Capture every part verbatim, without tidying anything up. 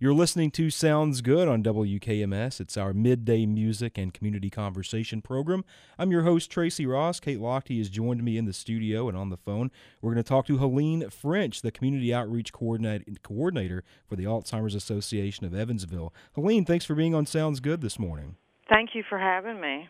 You're listening to Sounds Good on W K M S. It's our midday music and community conversation program. I'm your host, Tracy Ross. Kate Lochte has joined me in the studio and on the phone. We're going to talk to Helene French, the Community Outreach Coordinate, Coordinator for the Alzheimer's Association of Evansville. Helene, thanks for being on Sounds Good this morning. Thank you for having me.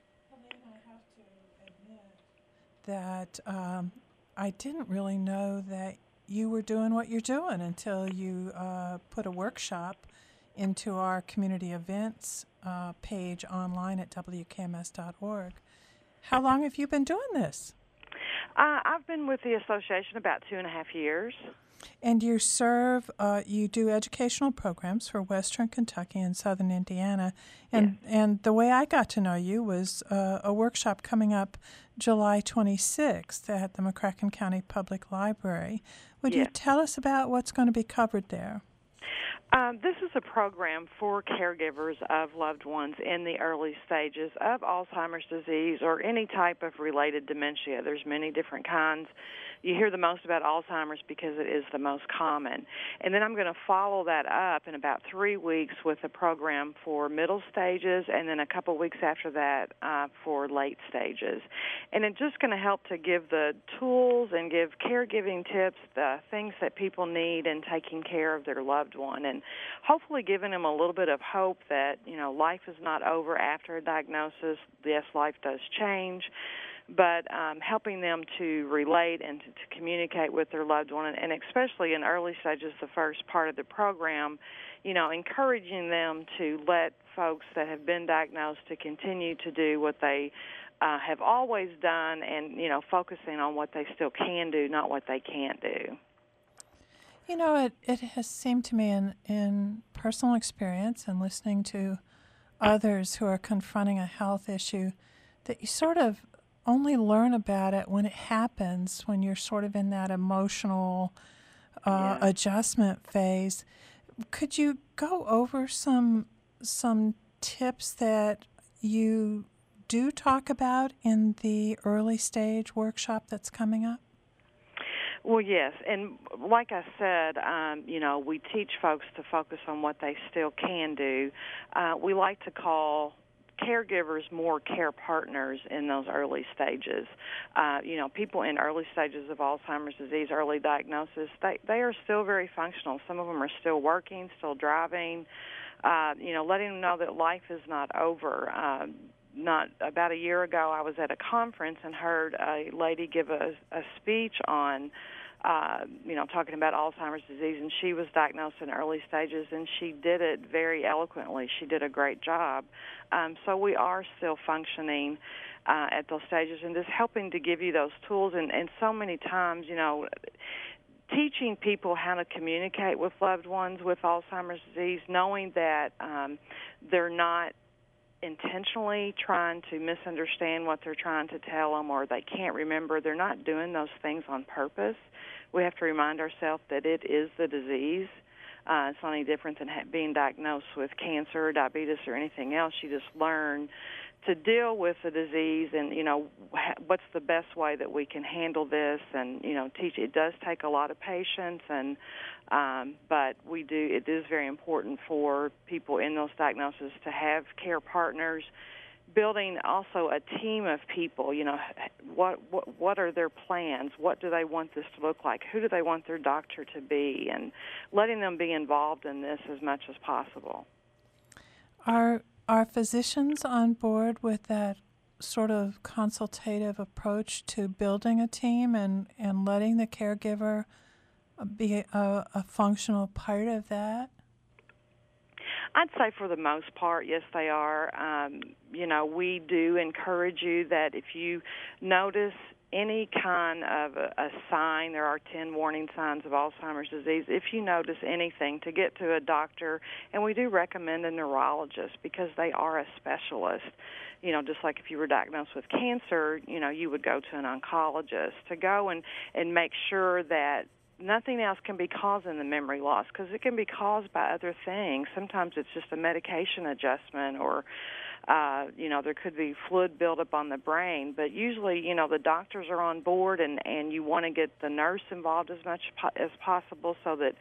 That um, I didn't really know that you were doing what you're doing until you uh, put a workshop into our community events uh, page online at W K M S dot org. How long have you been doing this? Uh, I've been with the association about two and a half years. And you serve, uh, you do educational programs for Western Kentucky and Southern Indiana. And yes. and the way I got to know you was uh, a workshop coming up July twenty-sixth at the McCracken County Public Library. Would yes. you tell us about what's going to be covered there? Um, this is a program for caregivers of loved ones in the early stages of Alzheimer's disease or any type of related dementia. There's many different kinds. You hear the most about Alzheimer's because it is the most common. And then I'm going to follow that up in about three weeks with a program for middle stages and then a couple weeks after that uh, for late stages. And it's just going to help to give the tools and give caregiving tips, the things that people need in taking care of their loved one, and hopefully giving them a little bit of hope that, you know, life is not over after a diagnosis. Yes, life does change, but um, helping them to relate and to, to communicate with their loved one, and, and especially in early stages, the first part of the program, you know, encouraging them to let folks that have been diagnosed to continue to do what they uh, have always done and, you know, focusing on what they still can do, not what they can't do. You know, it, it has seemed to me in, in personal experience and listening to others who are confronting a health issue that you sort of only learn about it when it happens, when you're sort of in that emotional uh, yeah. adjustment phase. Could you go over some some tips that you do talk about in the early stage workshop that's coming up? Well, yes, and like I said, um, you know, we teach folks to focus on what they still can do. Uh, we like to call caregivers more care partners in those early stages. Uh, you know, people in early stages of Alzheimer's disease, early diagnosis, they, they are still very functional. Some of them are still working, still driving, uh, you know, letting them know that life is not over. Uh, not about a year ago, I was at a conference and heard a lady give a, a speech on Uh, you know, talking about Alzheimer's disease, and she was diagnosed in early stages, and she did it very eloquently. She did a great job. Um, so we are still functioning uh, at those stages, and just helping to give you those tools. And, and so many times, you know, teaching people how to communicate with loved ones with Alzheimer's disease, knowing that um, they're not intentionally trying to misunderstand what they're trying to tell them, or they can't remember. They're not doing those things on purpose. We have to remind ourselves that it is the disease. Uh, it's not any different than ha- being diagnosed with cancer or diabetes or anything else. You just learn to deal with the disease and, you know, ha- what's the best way that we can handle this and, you know, teach. It does take a lot of patience, and um, but we do. It is very important for people in those diagnoses to have care partners. Building also a team of people, you know, what, what what are their plans? What do they want this to look like? Who do they want their doctor to be? And letting them be involved in this as much as possible. Are are physicians on board with that sort of consultative approach to building a team and, and letting the caregiver be a, a functional part of that? I'd say for the most part, yes, they are. Um, you know, we do encourage you that if you notice any kind of a, a sign, there are ten warning signs of Alzheimer's disease. If you notice anything, to get to a doctor, and we do recommend a neurologist because they are a specialist. You know, just like if you were diagnosed with cancer, you know, you would go to an oncologist to go and, and make sure that nothing else can be causing the memory loss, because it can be caused by other things. Sometimes it's just a medication adjustment, or, uh, you know, there could be fluid buildup on the brain. But usually, you know, the doctors are on board, and, and you want to get the nurse involved as much po- as possible so that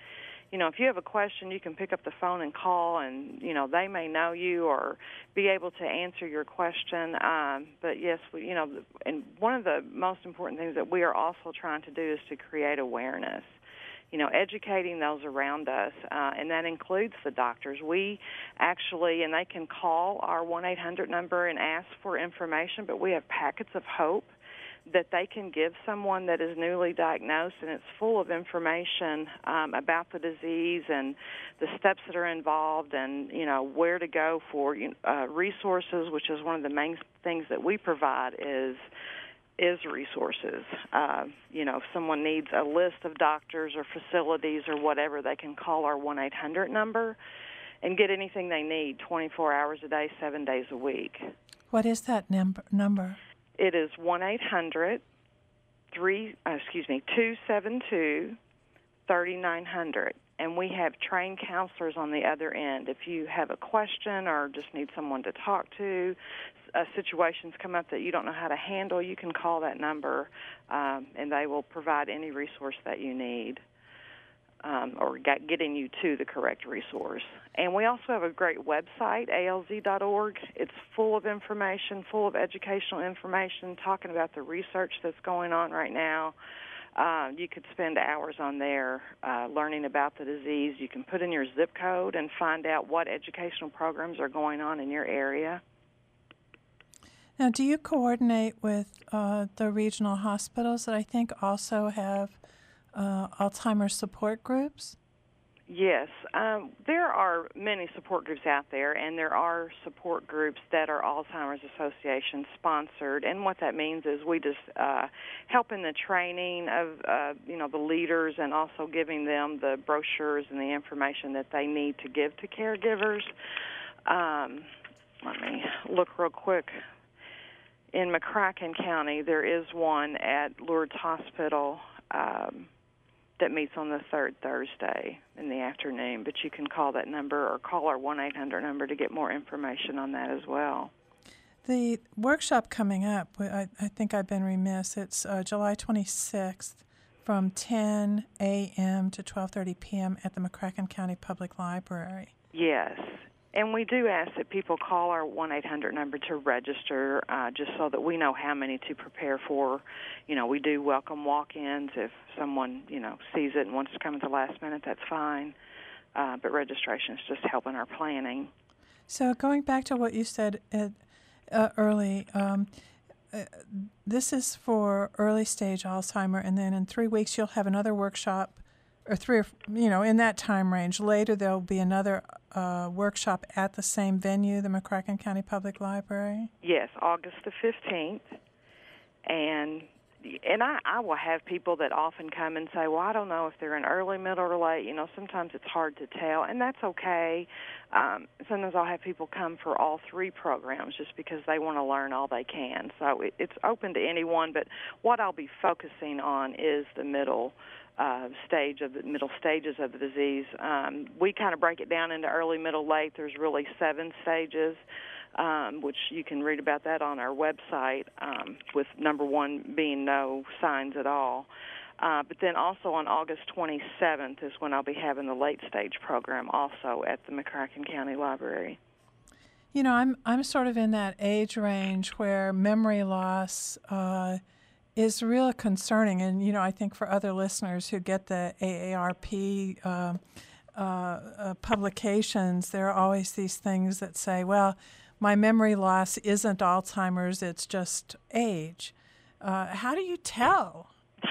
you know, if you have a question, you can pick up the phone and call, and, you know, they may know you or be able to answer your question. Um, but, yes, we, you know, and one of the most important things that we are also trying to do is to create awareness. You know, educating those around us, uh, and that includes the doctors. We actually, and they can call our one eight hundred number and ask for information, but we have packets of hope that they can give someone that is newly diagnosed, and it's full of information um, about the disease and the steps that are involved, and, you know, where to go for uh, resources, which is one of the main things that we provide is is resources. Uh, you know, if someone needs a list of doctors or facilities or whatever, they can call our one eight hundred number and get anything they need twenty-four hours a day, seven days a week. What is that number? number? It is one eight hundred three, uh, excuse me, two seven two, three nine zero zero. And we have trained counselors on the other end. If you have a question or just need someone to talk to, uh, situations come up that you don't know how to handle, you can call that number, um, and they will provide any resource that you need, um, or get, getting you to the correct resource. And we also have a great website, A L Z dot org. It's full of information, full of educational information, talking about the research that's going on right now. Uh, you could spend hours on there uh, learning about the disease. You can put in your zip code and find out what educational programs are going on in your area. Now, do you coordinate with uh, the regional hospitals that I think also have uh, Alzheimer's support groups? Yes. Um, there are many support groups out there, and there are support groups that are Alzheimer's Association sponsored. And what that means is we just uh, help in the training of, uh, you know, the leaders, and also giving them the brochures and the information that they need to give to caregivers. Um, let me look real quick. In McCracken County, there is one at Lourdes Hospital um, that meets on the third Thursday in the afternoon, but you can call that number or call our one eight hundred number to get more information on that as well. The workshop coming up, I, I think I've been remiss, it's uh, July twenty-sixth from ten a.m. to twelve thirty p.m. at the McCracken County Public Library. Yes. And we do ask that people call our one eight hundred number to register, uh, just so that we know how many to prepare for. You know, we do welcome walk-ins. If someone, you know, sees it and wants to come at the last minute, that's fine. Uh, but registration is just helping our planning. So going back to what you said at, uh, early, um, uh, this is for early-stage Alzheimer, and then in three weeks you'll have another workshop, or three, or, you know, in that time range. Later there'll be another uh, workshop at the same venue, the McCracken County Public Library? Yes, August the fifteenth. And and I, I will have people that often come and say, well, I don't know if they're in early, middle, or late. You know, sometimes it's hard to tell, and that's okay. Um, sometimes I'll have people come for all three programs just because they want to learn all they can. So it, it's open to anyone, but what I'll be focusing on is the middle Uh, stage of the middle stages of the disease. Um, we kind of break it down into early, middle, late. There's really seven stages, um, which you can read about that on our website, um, with number one being no signs at all. Uh, but then also on August twenty-seventh is when I'll be having the late stage program also at the McCracken County Library. You know, I'm I'm sort of in that age range where memory loss uh, is real concerning. And, you know, I think for other listeners who get the A A R P uh, uh, uh, publications, there are always these things that say, well, my memory loss isn't Alzheimer's, it's just age. Uh, how do you tell?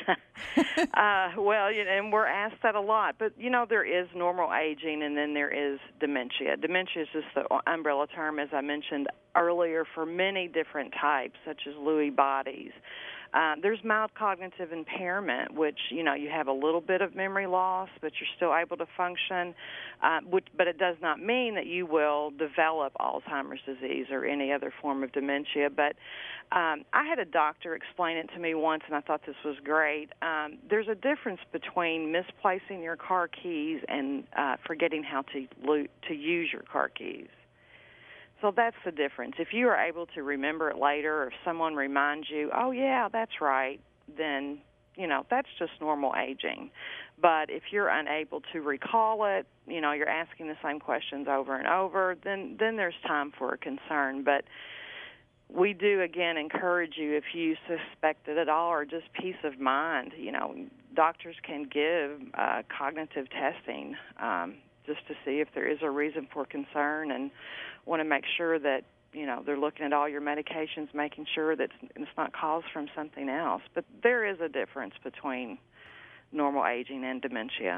uh, well, you know, and we're asked that a lot. But, you know, there is normal aging, and then there is dementia. Dementia is just the umbrella term, as I mentioned earlier, for many different types, such as Lewy bodies. Uh, there's mild cognitive impairment, which, you know, you have a little bit of memory loss, but you're still able to function. Uh, which, but it does not mean that you will develop Alzheimer's disease or any other form of dementia. But um, I had a doctor explain it to me once, and I thought this was great. Um, there's a difference between misplacing your car keys and uh, forgetting how to lo- to use your car keys. So that's the difference. If you are able to remember it later, or if someone reminds you, oh, yeah, that's right, then you know, that's just normal aging. But if you're unable to recall it, you know, you're asking the same questions over and over, then then there's time for a concern. But we do, again, encourage you, if you suspect it at all, or just peace of mind, you know, doctors can give uh, cognitive testing um, just to see if there is a reason for concern, and want to make sure that, you know, they're looking at all your medications, making sure that it's not caused from something else. But there is a difference between normal aging and dementia.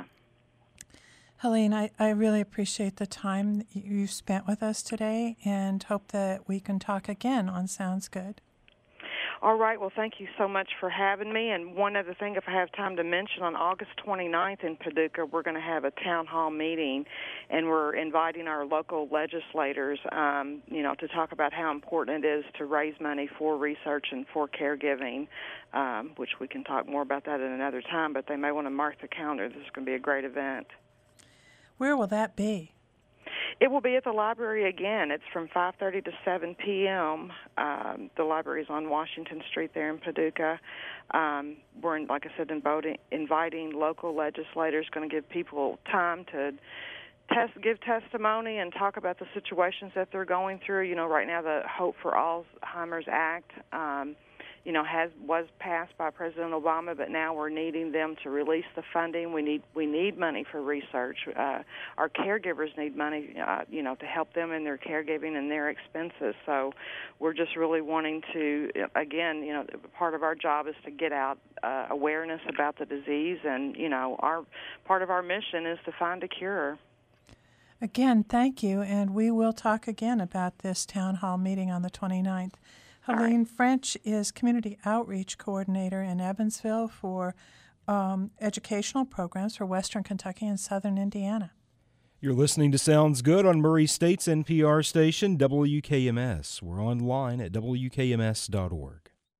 Helene, I, I really appreciate the time that you spent with us today, and hope that we can talk again on Sounds Good. All right. Well, thank you so much for having me. And one other thing, if I have time to mention, on August twenty-ninth in Paducah, we're going to have a town hall meeting, and we're inviting our local legislators, um, you know, to talk about how important it is to raise money for research and for caregiving, um, which we can talk more about that at another time, but they may want to mark the calendar. This is going to be a great event. Where will that be? It will be at the library again. It's from five thirty to seven p.m. Um, the library is on Washington Street there in Paducah. Um, we're, like I said, inviting, inviting local legislators, going to give people time to test, give testimony and talk about the situations that they're going through. You know, right now the Hope for Alzheimer's Act, um, you know, has was passed by President Obama, but now we're needing them to release the funding. We need we need money for research. Uh, our caregivers need money, uh, you know, to help them in their caregiving and their expenses. So we're just really wanting to, again, you know, part of our job is to get out uh, awareness about the disease, and, you know, our part of our mission is to find a cure. Again, thank you, and we will talk again about this town hall meeting on the twenty-ninth. Helene right. French is Community Outreach Coordinator in Evansville for um, educational programs for Western Kentucky and Southern Indiana. You're listening to Sounds Good on Murray State's N P R station, W K M S. We're online at W K M S dot org.